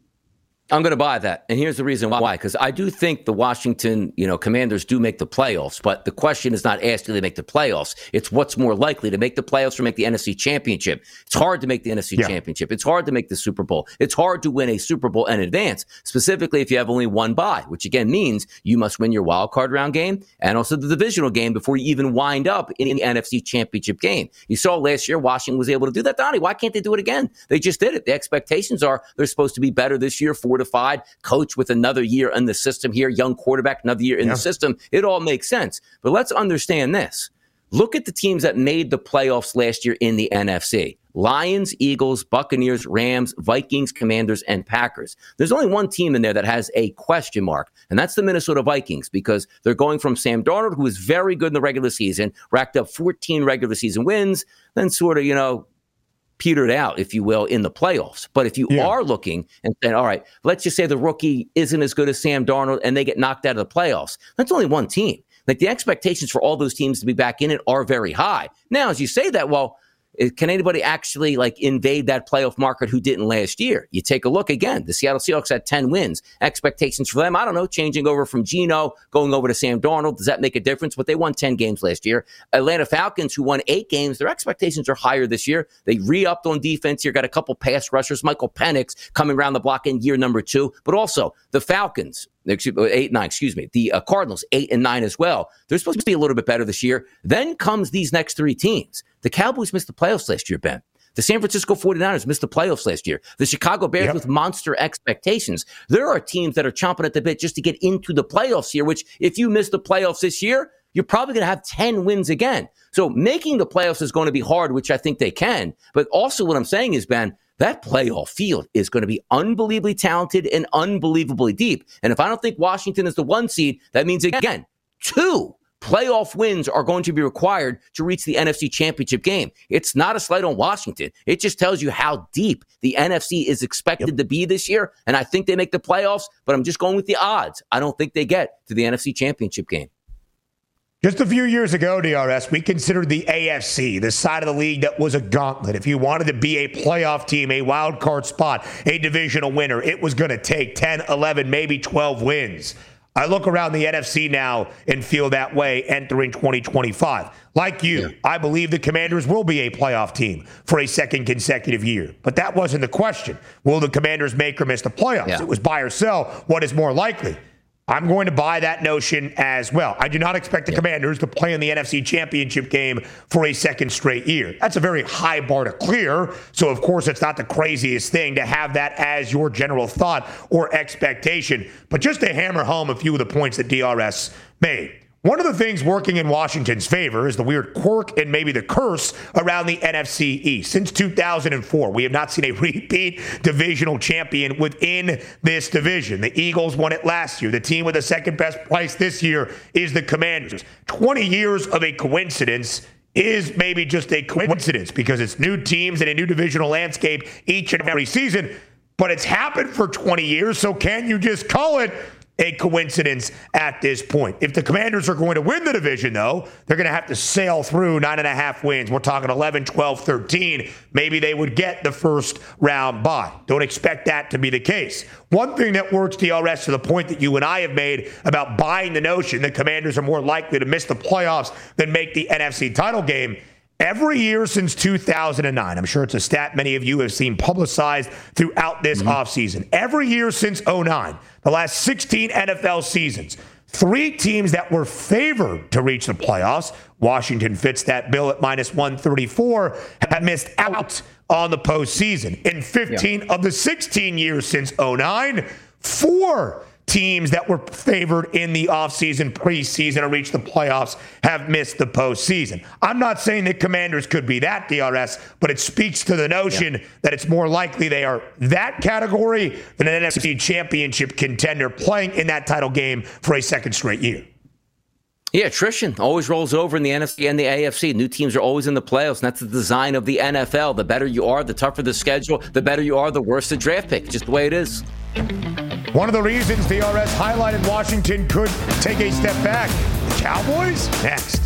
I'm going to buy that. And here's the reason why. Because I do think the Washington, you know, Commanders do make the playoffs. But the question is not asked do they make the playoffs. It's what's more likely to make the playoffs or make the N F C Championship. It's hard to make the N F C yeah. Championship. It's hard to make the Super Bowl. It's hard to win a Super Bowl and advance, specifically if you have only one bye, which again means you must win your wild card round game and also the divisional game before you even wind up in the N F C Championship game. You saw last year Washington was able to do that. Donnie, why can't they do it again? They just did it. The expectations are they're supposed to be better this year, four fortified, coach with another year in the system here, young quarterback, another year in yeah. the system. It all makes sense. But let's understand this. Look at the teams that made the playoffs last year in the N F C. Lions, Eagles, Buccaneers, Rams, Vikings, Commanders, and Packers. There's only one team in there that has a question mark, and that's the Minnesota Vikings, because they're going from Sam Darnold, who was very good in the regular season, racked up fourteen regular season wins, then sort of, you know, petered out, if you will, in the playoffs. But if you yeah. are looking and saying, all right, let's just say the rookie isn't as good as Sam Darnold and they get knocked out of the playoffs, that's only one team. Like, the expectations for all those teams to be back in it are very high. Now, as you say that, well, can anybody actually like invade that playoff market who didn't last year? You take a look again. The Seattle Seahawks had ten wins. Expectations for them, I don't know, changing over from Geno, going over to Sam Darnold. Does that make a difference? But they won ten games last year. Atlanta Falcons, who won eight games, their expectations are higher this year. They re-upped on defense here, got a couple pass rushers. Michael Penix coming around the block in year number two. But also the Falcons, eight, nine, excuse me, the uh, Cardinals, eight and nine as well. They're supposed to be a little bit better this year. Then comes these next three teams. The Cowboys missed the playoffs last year, Ben. The San Francisco forty-niners missed the playoffs last year. The Chicago Bears yep. with monster expectations. There are teams that are chomping at the bit just to get into the playoffs here, which if you miss the playoffs this year, you're probably going to have ten wins again. So making the playoffs is going to be hard, which I think they can. But also what I'm saying is, Ben, that playoff field is going to be unbelievably talented and unbelievably deep. And if I don't think Washington is the one seed, that means, again, two playoff wins are going to be required to reach the N F C Championship game. It's not a slight on Washington. It just tells you how deep the N F C is expected yep. to be this year. And I think they make the playoffs, but I'm just going with the odds. I don't think they get to the N F C Championship game. Just a few years ago, D R S, we considered the A F C, the side of the league that was a gauntlet. If you wanted to be a playoff team, a wild card spot, a divisional winner, it was going to take ten, eleven, maybe twelve wins. I look around the N F C now and feel that way entering twenty twenty-five. Like you, yeah. I believe the Commanders will be a playoff team for a second consecutive year. But that wasn't the question. Will the Commanders make or miss the playoffs? Yeah. It was buy or sell. What is more likely? I'm going to buy that notion as well. I do not expect the yeah. Commanders to play in the N F C Championship game for a second straight year. That's a very high bar to clear. So, of course, it's not the craziest thing to have that as your general thought or expectation. But just to hammer home a few of the points that D R S made. One of the things working in Washington's favor is the weird quirk and maybe the curse around the N F C East. Since two thousand four, we have not seen a repeat divisional champion within this division. The Eagles won it last year. The team with the second best price this year is the Commanders. twenty years of a coincidence is maybe just a coincidence because it's new teams and a new divisional landscape each and every season. But it's happened for twenty years, so can you just call it a coincidence at this point? If the Commanders are going to win the division, though, they're going to have to sail through nine and a half wins. We're talking eleven, twelve, thirteen. Maybe they would get the first round bye. Don't expect that to be the case. One thing that works, D R S, to the point that you and I have made about buying the notion that Commanders are more likely to miss the playoffs than make the N F C title game. Every year since two thousand nine, I'm sure it's a stat many of you have seen publicized throughout this mm-hmm. offseason. Every year since oh nine, the last sixteen N F L seasons, three teams that were favored to reach the playoffs, Washington fits that bill at minus one thirty-four, have missed out on the postseason. In fifteen yeah. of the sixteen years since oh nine, four teams that were favored in the offseason, preseason, to reach the playoffs have missed the postseason. I'm not saying that Commanders could be that, D R S, but it speaks to the notion yeah. that it's more likely they are that category than an N F C championship contender playing in that title game for a second straight year. Yeah, attrition always rolls over in the N F C and the A F C. New teams are always in the playoffs, and that's the design of the N F L. The better you are, the tougher the schedule. The better you are, the worse the draft pick. Just the way it is. One of the reasons D R S highlighted Washington could take a step back. The Cowboys? Next.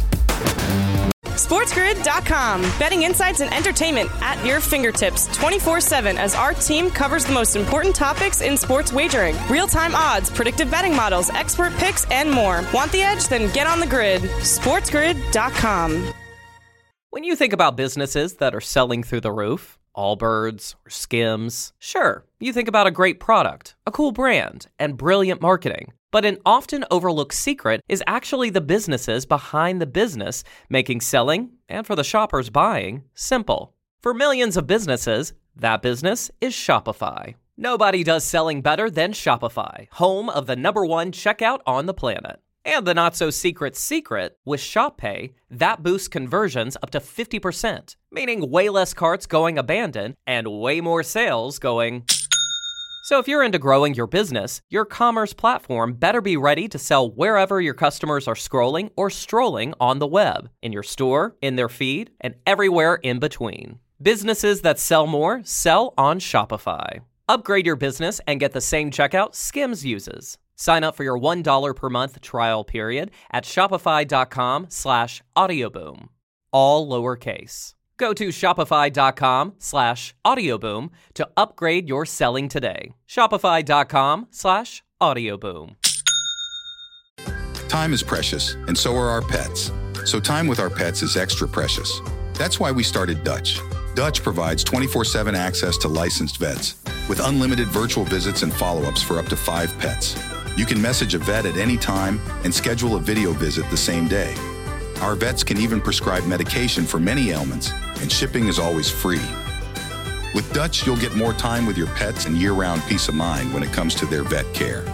SportsGrid dot com. Betting insights and entertainment at your fingertips twenty-four seven as our team covers the most important topics in sports wagering. Real-time odds, predictive betting models, expert picks, and more. Want the edge? Then get on the grid. SportsGrid dot com. When you think about businesses that are selling through the roof, Allbirds or Skims, sure, you think about a great product, a cool brand, and brilliant marketing. But an often overlooked secret is actually the businesses behind the business, making selling, and for the shoppers buying, simple. For millions of businesses, that business is Shopify. Nobody does selling better than Shopify, home of the number one checkout on the planet. And the not-so-secret secret, with Shop Pay, that boosts conversions up to fifty percent, meaning way less carts going abandoned and way more sales going... So if you're into growing your business, your commerce platform better be ready to sell wherever your customers are scrolling or strolling on the web, in your store, in their feed, and everywhere in between. Businesses that sell more sell on Shopify. Upgrade your business and get the same checkout Skims uses. Sign up for your one dollar per month trial period at shopify.com slash audioboom. All lowercase. Go to shopify.com slash audioboom to upgrade your selling today. Shopify.com slash audioboom. Time is precious, and so are our pets. So time with our pets is extra precious. That's why we started Dutch. Dutch provides twenty-four seven access to licensed vets with unlimited virtual visits and follow-ups for up to five pets. You can message a vet at any time and schedule a video visit the same day. Our vets can even prescribe medication for many ailments, and shipping is always free. With Dutch, you'll get more time with your pets and year-round peace of mind when it comes to their vet care.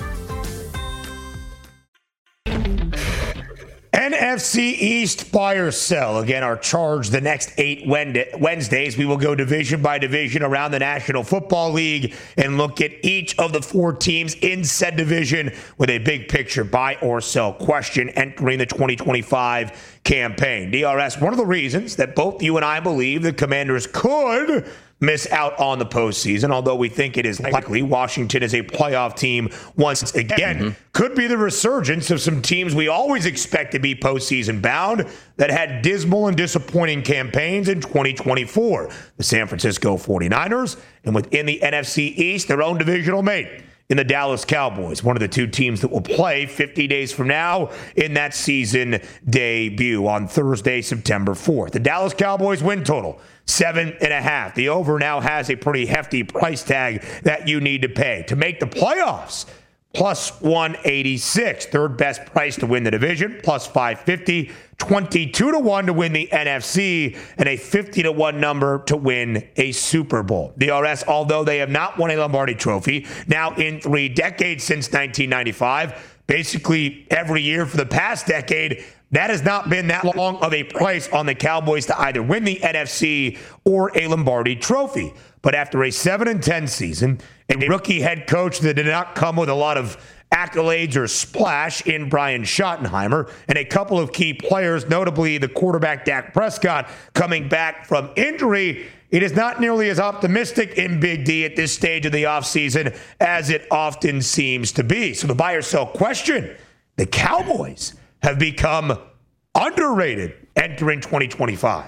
N F C East buy or sell. Again, our charge the next eight Wednesdays. We will go division by division around the National Football League and look at each of the four teams in said division with a big picture buy or sell question entering the twenty twenty-five campaign. D R S, one of the reasons that both you and I believe the Commanders could miss out on the postseason, although we think it is likely Washington is a playoff team once again, mm-hmm. could be the resurgence of some teams we always expect to be postseason bound that had dismal and disappointing campaigns in twenty twenty-four. The San Francisco forty-niners, and within the N F C East, their own divisional mate in the Dallas Cowboys, one of the two teams that will play fifty days from now in that season debut on Thursday, September fourth. The Dallas Cowboys win total, seven and a half. The over now has a pretty hefty price tag that you need to pay. To make the playoffs, plus one eighty-six. Third best price to win the division, plus five fifty. twenty-two to one to win the N F C, and a fifty to one number to win a Super Bowl. D R S, although they have not won a Lombardi trophy, now in three decades since nineteen ninety-five, basically every year for the past decade, that has not been that long of a price on the Cowboys to either win the N F C or a Lombardi trophy. But after a seven and ten season, a rookie head coach that did not come with a lot of accolades or splash in Brian Schottenheimer, and a couple of key players, notably the quarterback Dak Prescott, coming back from injury, it is not nearly as optimistic in Big D at this stage of the offseason as it often seems to be. So the buy or sell question, the Cowboys have become underrated entering twenty twenty-five.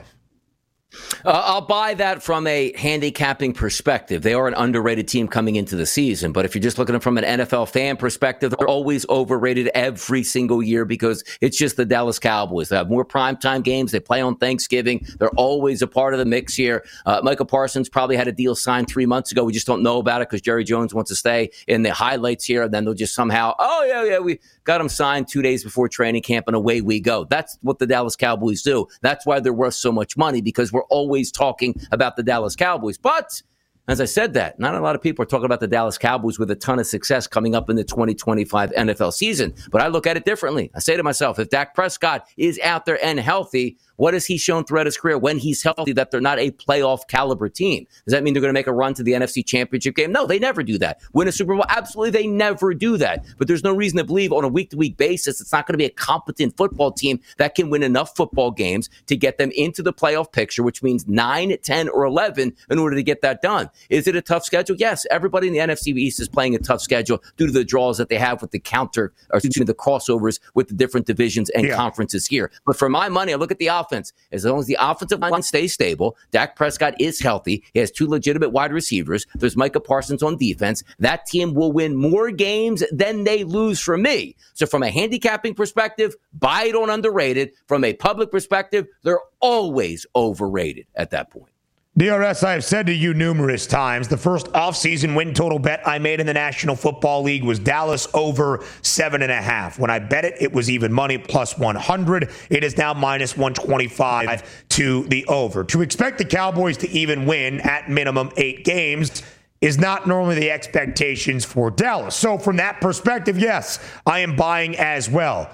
Uh, I'll buy that from a handicapping perspective. They are an underrated team coming into the season. But if you're just looking from an N F L fan perspective, they're always overrated every single year because it's just the Dallas Cowboys. They have more primetime games. They play on Thanksgiving. They're always a part of the mix here. Uh, Micah Parsons probably had a deal signed three months ago. We just don't know about it because Jerry Jones wants to stay in the highlights here. And then they'll just somehow, oh, yeah, yeah, we got him signed two days before training camp, and away we go. That's what the Dallas Cowboys do. That's why they're worth so much money, because we're always talking about the Dallas Cowboys. But as I said that, not a lot of people are talking about the Dallas Cowboys with a ton of success coming up in the twenty twenty-five N F L season. But I look at it differently. I say to myself, if Dak Prescott is out there and healthy, what has he shown throughout his career when he's healthy that they're not a playoff caliber team? Does that mean they're going to make a run to the N F C Championship game? No, they never do that. Win a Super Bowl? Absolutely, they never do that. But there's no reason to believe on a week-to-week basis it's not going to be a competent football team that can win enough football games to get them into the playoff picture, which means nine, ten, or eleven in order to get that done. Is it a tough schedule? Yes, everybody in the N F C East is playing a tough schedule due to the draws that they have with the counter, or excuse me, the crossovers with the different divisions and yeah. conferences here. But for my money, I look at the offense. As long as the offensive line stays stable, Dak Prescott is healthy, he has two legitimate wide receivers, there's Micah Parsons on defense, that team will win more games than they lose for me. So from a handicapping perspective, buy it on underrated. From a public perspective, they're always overrated at that point. D R S, I have said to you numerous times, the first offseason win total bet I made in the National Football League was Dallas over seven and a half. When I bet it, it was even money plus one hundred. It is now minus one twenty-five to the over. To expect the Cowboys to even win at minimum eight games is not normally the expectations for Dallas. So from that perspective, yes, I am buying as well.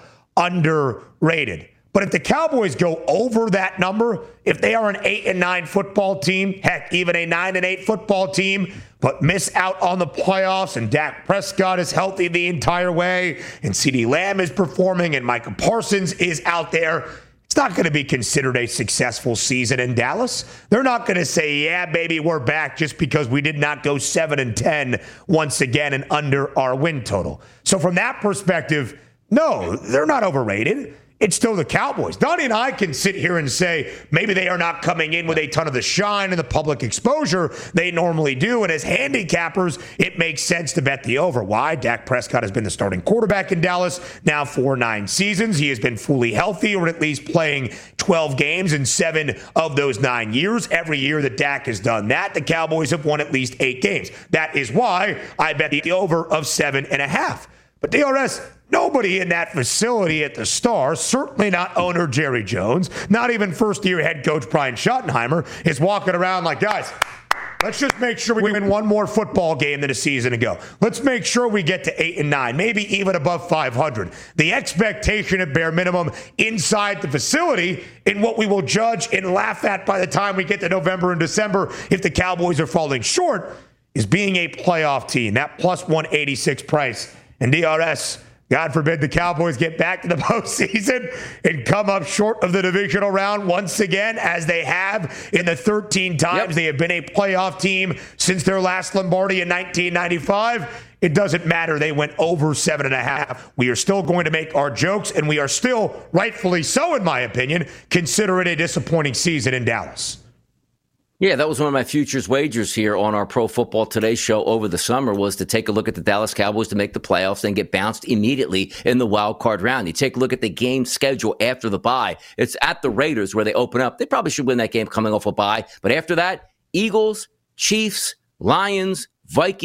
Underrated. But if the Cowboys go over that number, if they are an eight and nine football team, heck, even a nine and eight football team, but miss out on the playoffs, and Dak Prescott is healthy the entire way, and CeeDee Lamb is performing, and Micah Parsons is out there, it's not going to be considered a successful season in Dallas. They're not going to say, yeah, baby, we're back just because we did not go seven and ten once again and under our win total. So from that perspective, no, they're not overrated. It's still the Cowboys. Donnie and I can sit here and say maybe they are not coming in with a ton of the shine and the public exposure they normally do. And as handicappers, it makes sense to bet the over. Why? Dak Prescott has been the starting quarterback in Dallas now for nine seasons. He has been fully healthy, or at least playing twelve games in seven of those nine years. Every year that Dak has done that, the Cowboys have won at least eight games. That is why I bet the over of seven and a half. But D R S, nobody in that facility at the Star, certainly not owner Jerry Jones, not even first-year head coach Brian Schottenheimer, is walking around like, guys, let's just make sure we win one more football game than a season ago. Let's make sure we get to eight and nine, maybe even above five hundred. The expectation at bare minimum inside the facility in what we will judge and laugh at by the time we get to November and December if the Cowboys are falling short is being a playoff team. That plus one eighty-six price. And D R S, God forbid the Cowboys get back to the postseason and come up short of the divisional round once again, as they have in the thirteen times yep. they have been a playoff team since their last Lombardi in nineteen ninety-five. It doesn't matter. They went over seven and a half. We are still going to make our jokes, and we are still, rightfully so, in my opinion, consider it a disappointing season in Dallas. Yeah, that was one of my futures wagers here on our Pro Football Today show over the summer, was to take a look at the Dallas Cowboys to make the playoffs and get bounced immediately in the wild card round. You take a look at the game schedule after the bye. It's at the Raiders where they open up. They probably should win that game coming off a bye. But after that, Eagles, Chiefs, Lions, Vikings,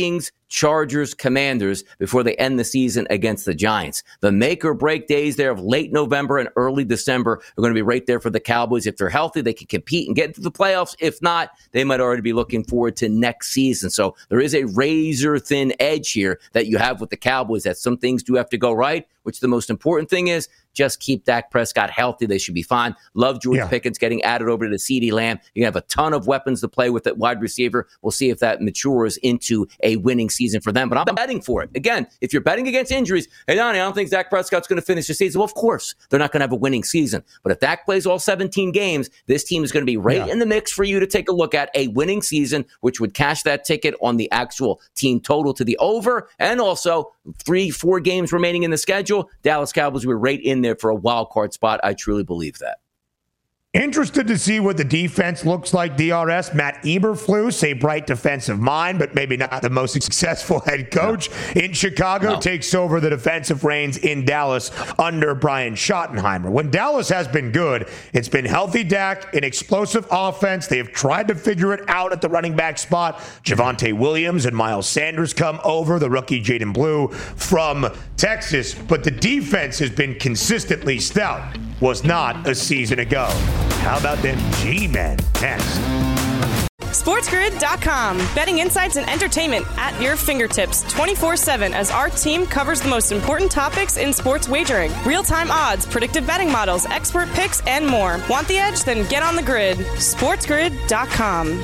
Chargers, Commanders before they end the season against the Giants. The make or break days there of late November and early December are going to be right there for the Cowboys. If they're healthy, they can compete and get into the playoffs. If not, they might already be looking forward to next season. So there is a razor thin edge here that you have with the Cowboys, that some things do have to go right, which the most important thing is just keep Dak Prescott healthy. They should be fine. Love George yeah. Pickens getting added over to CeeDee Lamb. You have a ton of weapons to play with at wide receiver. We'll see if that matures into a winning season for them. But I'm betting for it. Again, if you're betting against injuries, hey, Donnie, I don't think Dak Prescott's going to finish the season. Well, of course, they're not going to have a winning season. But if Dak plays all seventeen games, this team is going to be right yeah. in the mix for you to take a look at a winning season, which would cash that ticket on the actual team total to the over. And also, three, four games remaining in the schedule, Dallas Cowboys were right in there for a wild card spot. I truly believe that. Interested to see what the defense looks like, D R S. Matt Eberflus, a bright defensive mind, but maybe not the most successful head coach no. in Chicago, no. takes over the defensive reins in Dallas under Brian Schottenheimer. When Dallas has been good, it's been healthy Dak, an explosive offense. They have tried to figure it out at the running back spot. Javonte Williams and Miles Sanders come over, the rookie Jaden Blue from Texas, but the defense has been consistently stout. Was not a season ago. How about them G-men? Next. SportsGrid dot com. Betting insights and entertainment at your fingertips twenty-four seven as our team covers the most important topics in sports wagering. Real-time odds, predictive betting models, expert picks, and more. Want the edge? Then get on the grid. SportsGrid dot com.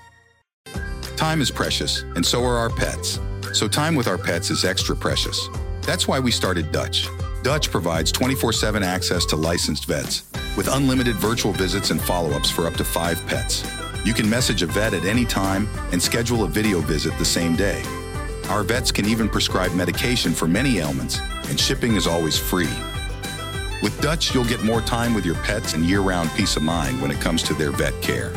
Time is precious, and so are our pets. So time with our pets is extra precious. That's why we started Dutch. Dutch provides twenty-four seven access to licensed vets with unlimited virtual visits and follow-ups for up to five pets. You can message a vet at any time and schedule a video visit the same day. Our vets can even prescribe medication for many ailments, and shipping is always free. With Dutch, you'll get more time with your pets and year-round peace of mind when it comes to their vet care.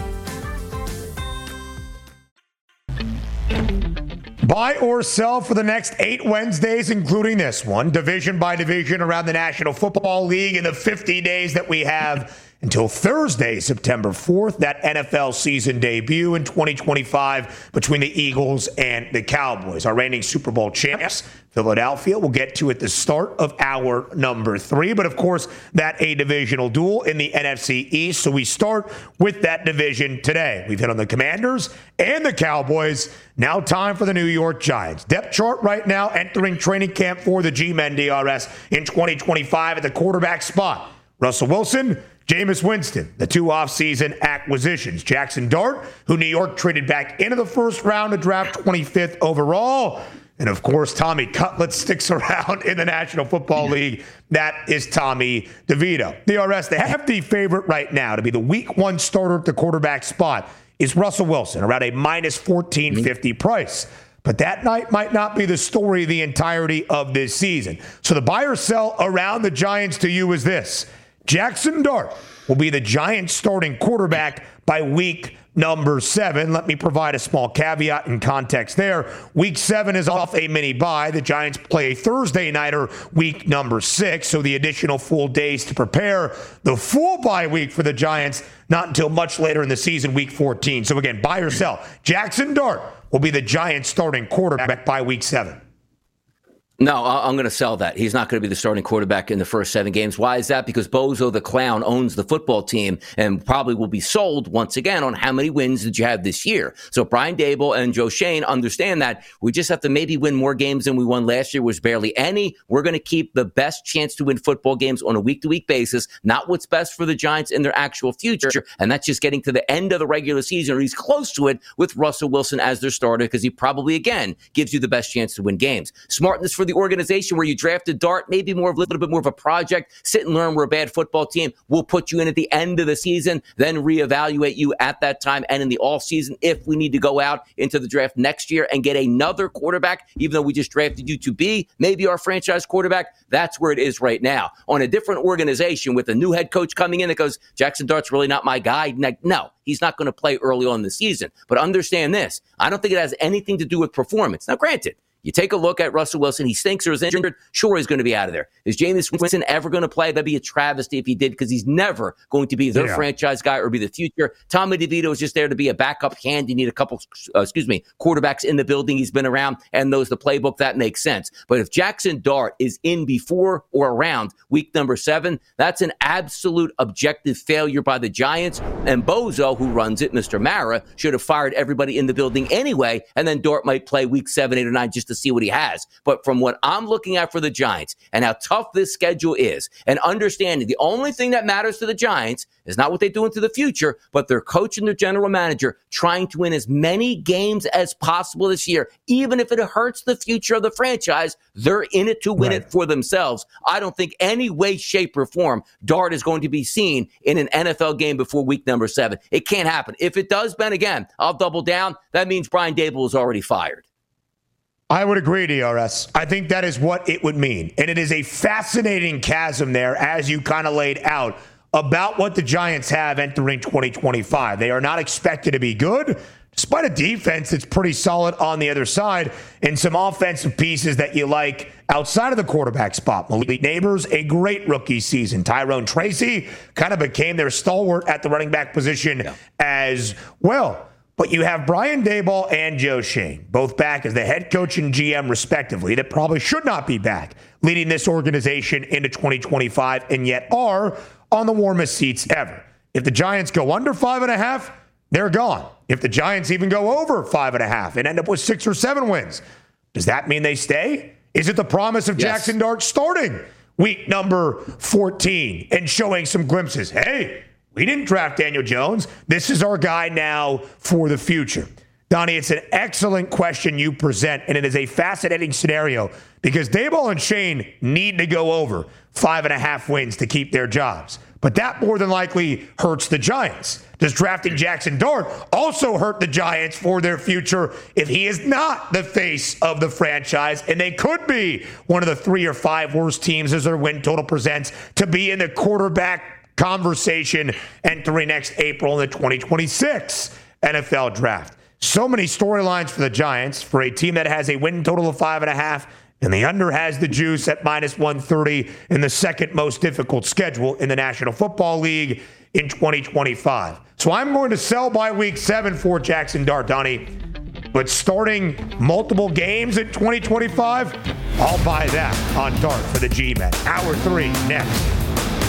Buy or sell for the next eight Wednesdays, including this one, division by division around the National Football League in the fifty days that we have until Thursday, September fourth, that N F L season debut in twenty twenty-five between the Eagles and the Cowboys. Our reigning Super Bowl champs, Philadelphia, we'll get to at the start of hour number three. But, of course, that a divisional duel in the N F C East. So we start with that division today. We've hit on the Commanders and the Cowboys. Now time for the New York Giants. Depth chart right now entering training camp for the G-Men D R S in twenty twenty-five at the quarterback spot. Russell Wilson, Jameis Winston, the two offseason acquisitions. Jackson Dart, who New York traded back into the first round to draft twenty-fifth overall. And, of course, Tommy Cutlett sticks around in the National Football League. That is Tommy DeVito. D R S, the hefty favorite right now to be the week one starter at the quarterback spot is Russell Wilson, around a minus fourteen fifty price. But that night might not be the story of the entirety of this season. So the buy or sell around the Giants to you is this. Jackson Dart will be the Giants starting quarterback by week number seven. Let me provide a small caveat and context there. Week seven is off a mini bye. The Giants play a Thursday nighter week number six, so the additional full days to prepare. The full bye week for the Giants, not until much later in the season, week fourteen. So again, buy or sell. Jackson Dart will be the Giants starting quarterback by week seven. No, I'm going to sell that. He's not going to be the starting quarterback in the first seven games. Why is that? Because Bozo the Clown owns the football team and probably will be sold once again on how many wins did you have this year. So Brian Daboll and Joe Schoen understand that we just have to maybe win more games than we won last year, was barely any. We're going to keep the best chance to win football games on a week-to-week basis, not what's best for the Giants in their actual future. And that's just getting to the end of the regular season, or he's close to it with Russell Wilson as their starter, because he probably, again, gives you the best chance to win games. Smartness for the organization where you drafted Dart, maybe more of a little bit more of a project. Sit and learn. We're a bad football team. We'll put you in at the end of the season, then reevaluate you at that time and in the off season if we need to go out into the draft next year and get another quarterback, even though we just drafted you to be maybe our franchise quarterback. That's where it is right now. On a different organization with a new head coach coming in that goes, Jackson Dart's really not my guy. No, he's not going to play early on in the season. But understand this. I don't think it has anything to do with performance. Now, granted, You take a look at Russell Wilson. He stinks or is injured. Sure, he's going to be out of there. Is Jameis Winston ever going to play? That'd be a travesty if he did, because he's never going to be the yeah. franchise guy or be the future. Tommy DeVito is just there to be a backup hand. You need a couple, uh, excuse me, quarterbacks in the building. He's been around and knows the playbook. That makes sense. But if Jackson Dart is in before or around week number seven, that's an absolute objective failure by the Giants. And Bozo, who runs it, Mister Mara, should have fired everybody in the building anyway, and then Dart might play week seven, eight, or nine just to see what he has. But from what I'm looking at for the Giants and how tough this schedule is, and understanding the only thing that matters to the Giants is not what they do into the future, but their coach and their general manager trying to win as many games as possible this year, even if it hurts the future of the franchise. They're in it to win right. it for themselves. I don't think any way, shape, or form Dart is going to be seen in an N F L game before week number seven. It can't happen. If it does, Ben, again, I'll double down. That means Brian Daboll is already fired. I would agree, D R S. I think that is what it would mean. And it is a fascinating chasm there, as you kind of laid out, about what the Giants have entering twenty twenty-five. They are not expected to be good, despite a defense that's pretty solid on the other side, and some offensive pieces that you like outside of the quarterback spot. Malik Neighbors, a great rookie season. Tyrone Tracy kind of became their stalwart at the running back position yeah. as well. But you have Brian Daboll and Joe Schoen, both back as the head coach and G M respectively, that probably should not be back leading this organization into twenty twenty-five, and yet are on the warmest seats ever. If the Giants go under five and a half, they're gone. If the Giants even go over five and a half and end up with six or seven wins, does that mean they stay? Is it the promise of yes. Jackson Dart starting week number fourteen and showing some glimpses? Hey, we didn't draft Daniel Jones. This is our guy now for the future. Donnie, it's an excellent question you present, and it is a fascinating scenario because Daboll and Schoen need to go over five and a half wins to keep their jobs. But that more than likely hurts the Giants. Does drafting Jackson Dart also hurt the Giants for their future if he is not the face of the franchise, and they could be one of the three or five worst teams as their win total presents to be in the quarterback conversation entering next April in the twenty twenty-six N F L draft? So many storylines for the Giants, for a team that has a win total of five and a half, and the under has the juice at minus one thirty in the second most difficult schedule in the National Football League in twenty twenty-five. So I'm going to sell by week seven for Jackson Dart, Donnie. But starting multiple games in twenty twenty-five, I'll buy that on Dart for the G-Men. Hour three next.